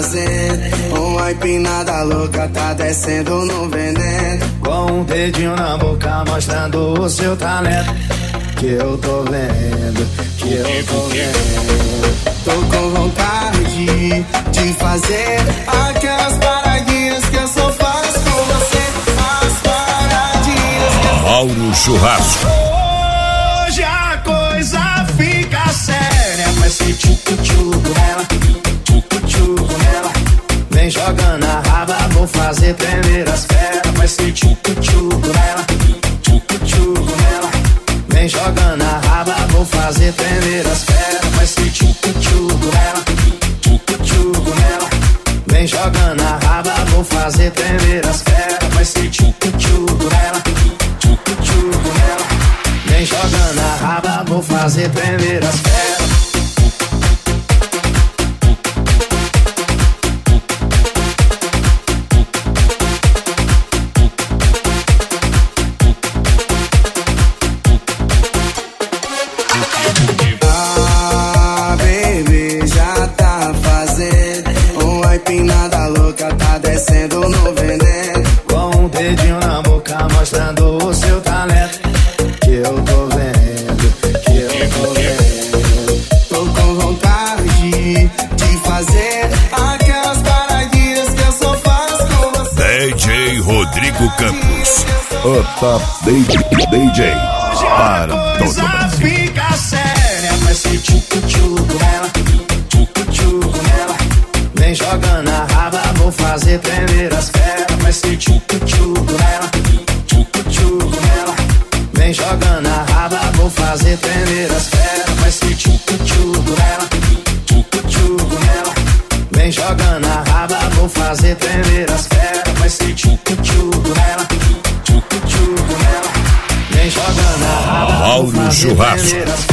fazendo uma empinada louca, tá descendo no veneno. Com um dedinho na boca mostrando o seu talento. Que eu tô vendo, que eu tô vendo. Tô com vontade de fazer aquelas paradinhas que eu só faço com você. As paradinhas que eu... Mauro Churrasco. Hoje a coisa fica séria. Vai ser tchucu-tchucu nela, tchucu-tchucu nela. Vem jogando a raba, vou fazer tremer as pernas. Vai ser tchucu-tchucu nela, tchucu-tchucu nela. Vem jogando a raba, vou fazer tremer as pernas. Vai ser tchucu-tchucu nela, tchucu-tchucu nela. Vem jogando a raba, vou fazer tremer as pernas. Vai ser tchucu-tchucu nela, tchucu-tchucu nela. Vem jogando a raba, vou fazer tremer as pernas. Ah, baby, já tá fazendo uma empinada louca, tá descendo no veneno. Com um dedinho na boca mostrando o seu talento. Que eu tô vendo, que eu tô vendo. Tô com vontade de fazer aquelas paradinhas que eu só faço com você. DJ Rodrigo Campos, o top DJ para todo o Brasil. Fica séria, vai ser tchucu-tchucu nela, tchucu-tchucu nela. Vem jogando a raba, vou fazer tremer as pernas. Vai ser tchucu-tchucu nela, tchucu-tchucu nela. Vem jogando a raba, vou fazer tremer as pernas. Vai ser tchucu-tchucu nela, tchucu-tchucu nela. Vem jogando a raba, vou fazer tremer as pernas. Vai ser tchucu-tchucu nela, tchucu-tchucu nela. Vem jogando a raba, Mauro Churrasco.